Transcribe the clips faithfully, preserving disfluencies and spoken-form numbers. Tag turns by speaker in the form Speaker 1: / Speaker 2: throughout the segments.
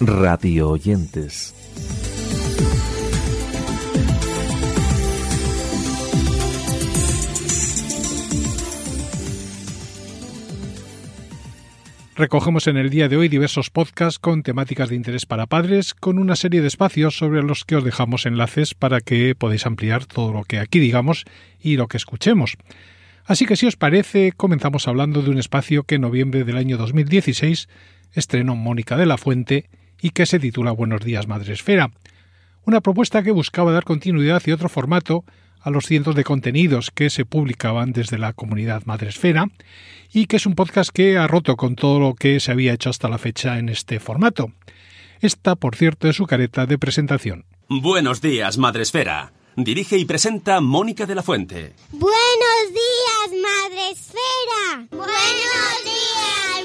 Speaker 1: radio oyentes.
Speaker 2: Recogemos en el día de hoy diversos podcasts con temáticas de interés para padres, con una serie de espacios sobre los que os dejamos enlaces para que podáis ampliar todo lo que aquí digamos y lo que escuchemos. Así que si os parece, comenzamos hablando de un espacio que en noviembre del año dos mil dieciséis estrenó Mónica de la Fuente y que se titula Buenos días, Madresfera. Una propuesta que buscaba dar continuidad y otro formato a los cientos de contenidos que se publicaban desde la comunidad Madresfera y que es un podcast que ha roto con todo lo que se había hecho hasta la fecha en este formato. Esta, por cierto, es su careta de presentación.
Speaker 3: Buenos días, Madresfera. Dirige y presenta Mónica de la Fuente.
Speaker 4: Buenos días, Madresfera. Buenos días,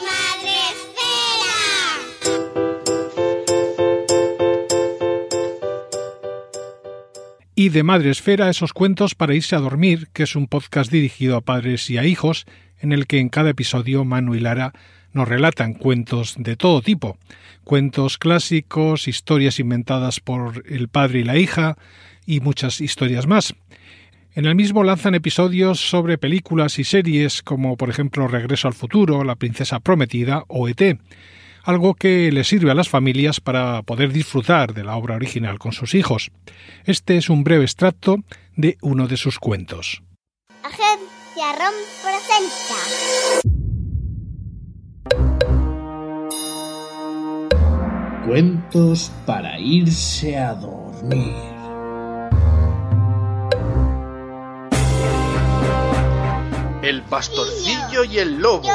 Speaker 4: Madresfera.
Speaker 2: Y de Madresfera, esos cuentos para irse a dormir, que es un podcast dirigido a padres y a hijos, en el que en cada episodio Manu y Lara nos relatan cuentos de todo tipo. Cuentos clásicos, historias inventadas por el padre y la hija y muchas historias más. En el mismo lanzan episodios sobre películas y series como por ejemplo Regreso al futuro, La princesa prometida o E T, algo que les sirve a las familias para poder disfrutar de la obra original con sus hijos. Este es un breve extracto de uno de sus cuentos.
Speaker 4: Agencia ROM presenta
Speaker 5: Cuentos para irse a dormir.
Speaker 6: El pastorcillo y el lobo.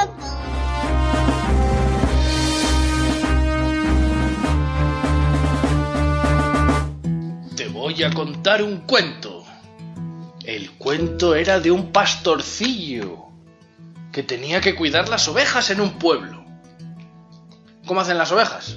Speaker 6: Te voy a contar un cuento. El cuento era de un pastorcillo que tenía que cuidar las ovejas en un pueblo. ¿Cómo hacen las ovejas?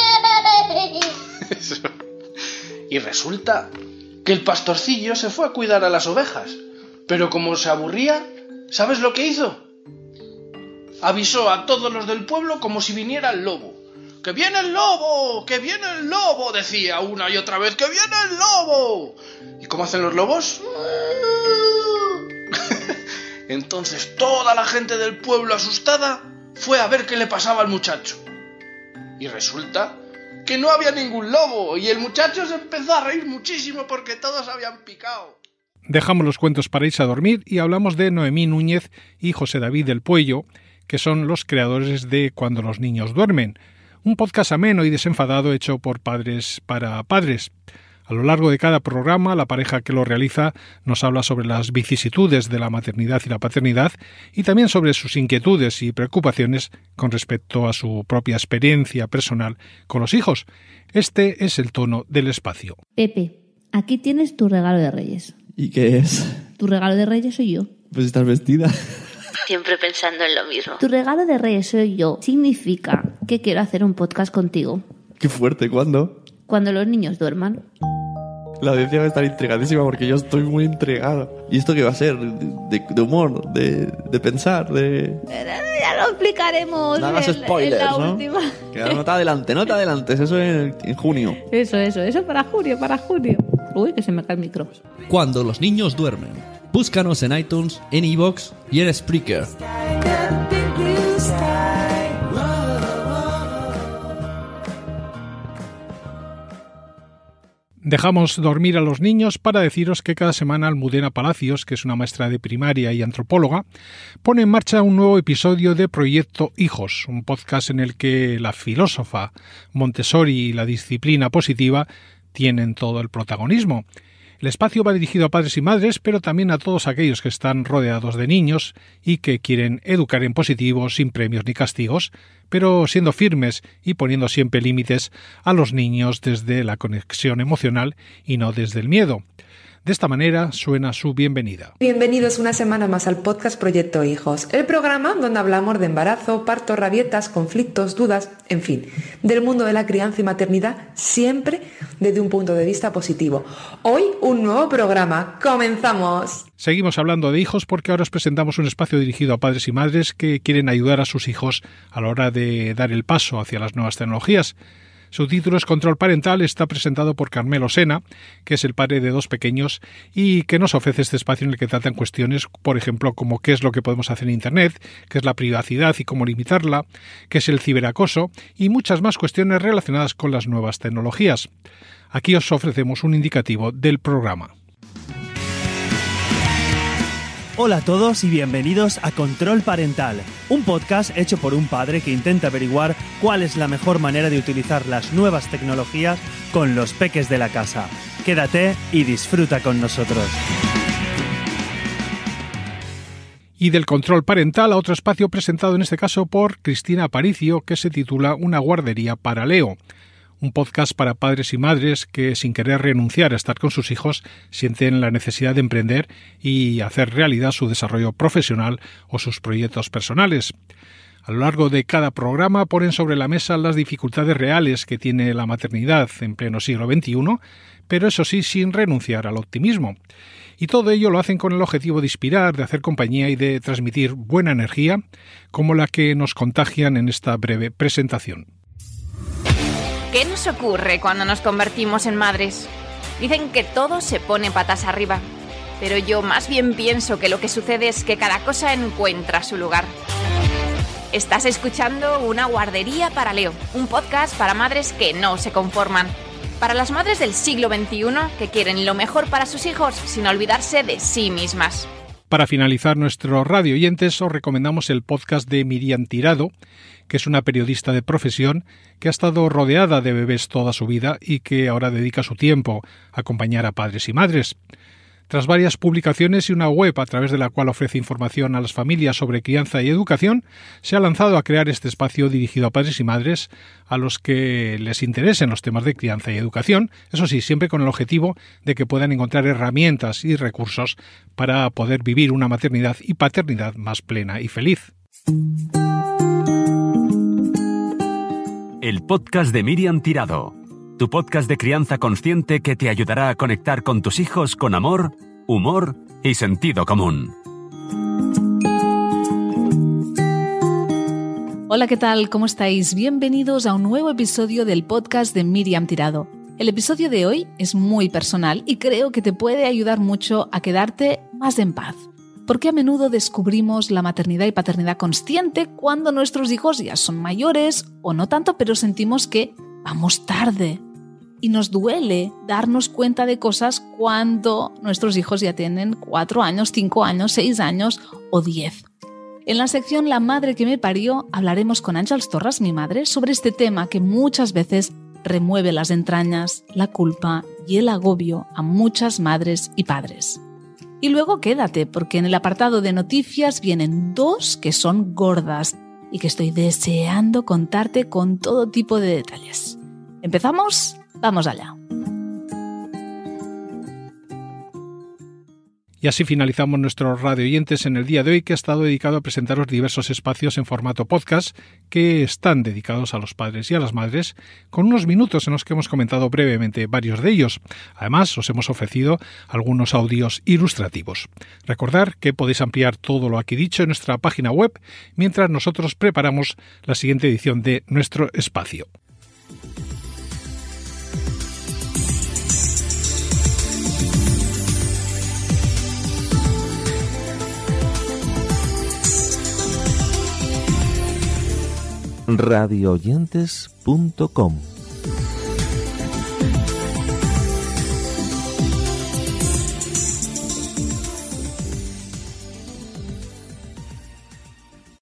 Speaker 6: Eso. Y resulta que el pastorcillo se fue a cuidar a las ovejas, pero como se aburría, ¿sabes lo que hizo? Avisó a todos los del pueblo como si viniera el lobo. ¡Que viene el lobo! ¡Que viene el lobo! Decía una y otra vez. ¡Que viene el lobo! ¿Y cómo hacen los lobos? Entonces toda la gente del pueblo asustada fue a ver qué le pasaba al muchacho. Y resulta que no había ningún lobo y el muchacho se empezó a reír muchísimo porque todos habían picado.
Speaker 2: Dejamos los cuentos para irse a dormir y hablamos de Noemí Núñez y José David del Puello, que son los creadores de Cuando los niños duermen, un podcast ameno y desenfadado hecho por padres para padres. A lo largo de cada programa, la pareja que lo realiza nos habla sobre las vicisitudes de la maternidad y la paternidad y también sobre sus inquietudes y preocupaciones con respecto a su propia experiencia personal con los hijos. Este es el tono del espacio.
Speaker 7: Pepe, aquí tienes tu regalo de Reyes.
Speaker 8: ¿Y qué es?
Speaker 7: Tu regalo de Reyes soy yo.
Speaker 8: Pues estás vestida.
Speaker 9: Siempre pensando en lo mismo.
Speaker 7: Tu regalo de Reyes soy yo significa que quiero hacer un podcast contigo.
Speaker 8: Qué fuerte, ¿cuándo?
Speaker 7: Cuando los niños duerman.
Speaker 8: La audiencia va a estar intrigadísima porque yo estoy muy intrigado. ¿Y esto qué va a ser? ¿De, de humor? ¿De, de pensar? ¿De...?
Speaker 7: Ya lo explicaremos.
Speaker 8: No hagas
Speaker 7: en,
Speaker 8: spoilers,
Speaker 7: en la
Speaker 8: ¿no?
Speaker 7: última.
Speaker 8: Que no te adelante, no te adelantes. Eso en, en junio.
Speaker 7: Eso, eso, eso para junio, para junio. Uy, que se me cae el micro.
Speaker 10: Cuando los niños duermen. Búscanos en iTunes, en iVoox y en Spreaker.
Speaker 2: Dejamos dormir a los niños para deciros que cada semana Almudena Palacios, que es una maestra de primaria y antropóloga, pone en marcha un nuevo episodio de Proyecto Hijos, un podcast en el que la filósofa Montessori y la disciplina positiva tienen todo el protagonismo. El espacio va dirigido a padres y madres, pero también a todos aquellos que están rodeados de niños y que quieren educar en positivo sin premios ni castigos, pero siendo firmes y poniendo siempre límites a los niños desde la conexión emocional y no desde el miedo. De esta manera suena su bienvenida.
Speaker 11: Bienvenidos una semana más al podcast Proyecto Hijos, el programa donde hablamos de embarazo, parto, rabietas, conflictos, dudas, en fin, del mundo de la crianza y maternidad, siempre desde un punto de vista positivo. Hoy un nuevo programa, ¡comenzamos!
Speaker 2: Seguimos hablando de hijos porque ahora os presentamos un espacio dirigido a padres y madres que quieren ayudar a sus hijos a la hora de dar el paso hacia las nuevas tecnologías. Su título es Control Parental, está presentado por Carmelo Sena, que es el padre de dos pequeños y que nos ofrece este espacio en el que tratan cuestiones, por ejemplo, como qué es lo que podemos hacer en Internet, qué es la privacidad y cómo limitarla, qué es el ciberacoso y muchas más cuestiones relacionadas con las nuevas tecnologías. Aquí os ofrecemos un indicativo del programa.
Speaker 12: Hola a todos y bienvenidos a Control Parental, un podcast hecho por un padre que intenta averiguar cuál es la mejor manera de utilizar las nuevas tecnologías con los peques de la casa. Quédate y disfruta con nosotros.
Speaker 2: Y del Control Parental a otro espacio presentado en este caso por Cristina Aparicio, que se titula Una guardería para Leo. Un podcast para padres y madres que, sin querer renunciar a estar con sus hijos, sienten la necesidad de emprender y hacer realidad su desarrollo profesional o sus proyectos personales. A lo largo de cada programa ponen sobre la mesa las dificultades reales que tiene la maternidad en pleno siglo veintiuno, pero eso sí, sin renunciar al optimismo. Y todo ello lo hacen con el objetivo de inspirar, de hacer compañía y de transmitir buena energía, como la que nos contagian en esta breve presentación.
Speaker 13: ¿Qué nos ocurre cuando nos convertimos en madres? Dicen que todo se pone patas arriba, pero yo más bien pienso que lo que sucede es que cada cosa encuentra su lugar. Estás escuchando Una guardería para Leo, un podcast para madres que no se conforman. Para las madres del siglo veintiuno que quieren lo mejor para sus hijos sin olvidarse de sí mismas.
Speaker 2: Para finalizar nuestro radio oyentes, os recomendamos el podcast de Miriam Tirado, que es una periodista de profesión que ha estado rodeada de bebés toda su vida y que ahora dedica su tiempo a acompañar a padres y madres. Tras varias publicaciones y una web a través de la cual ofrece información a las familias sobre crianza y educación, se ha lanzado a crear este espacio dirigido a padres y madres a los que les interesen los temas de crianza y educación, eso sí, siempre con el objetivo de que puedan encontrar herramientas y recursos para poder vivir una maternidad y paternidad más plena y feliz.
Speaker 3: El podcast de Miriam Tirado. Tu podcast de crianza consciente que te ayudará a conectar con tus hijos con amor, humor y sentido común.
Speaker 14: Hola, ¿qué tal? ¿Cómo estáis? Bienvenidos a un nuevo episodio del podcast de Miriam Tirado. El episodio de hoy es muy personal y creo que te puede ayudar mucho a quedarte más en paz. Porque a menudo descubrimos la maternidad y paternidad consciente cuando nuestros hijos ya son mayores o no tanto, pero sentimos que vamos tarde. Y nos duele darnos cuenta de cosas cuando nuestros hijos ya tienen cuatro años, cinco años, seis años o diez. En la sección La madre que me parió hablaremos con Àngels Torres, mi madre, sobre este tema que muchas veces remueve las entrañas, la culpa y el agobio a muchas madres y padres. Y luego quédate, porque en el apartado de noticias vienen dos que son gordas y que estoy deseando contarte con todo tipo de detalles. ¿Empezamos? Vamos allá.
Speaker 2: Y así finalizamos nuestros radio oyentes en el día de hoy, que ha estado dedicado a presentaros diversos espacios en formato podcast que están dedicados a los padres y a las madres, con unos minutos en los que hemos comentado brevemente varios de ellos. Además, os hemos ofrecido algunos audios ilustrativos. Recordad que podéis ampliar todo lo aquí dicho en nuestra página web, mientras nosotros preparamos la siguiente edición de nuestro espacio.
Speaker 1: radio oyentes punto com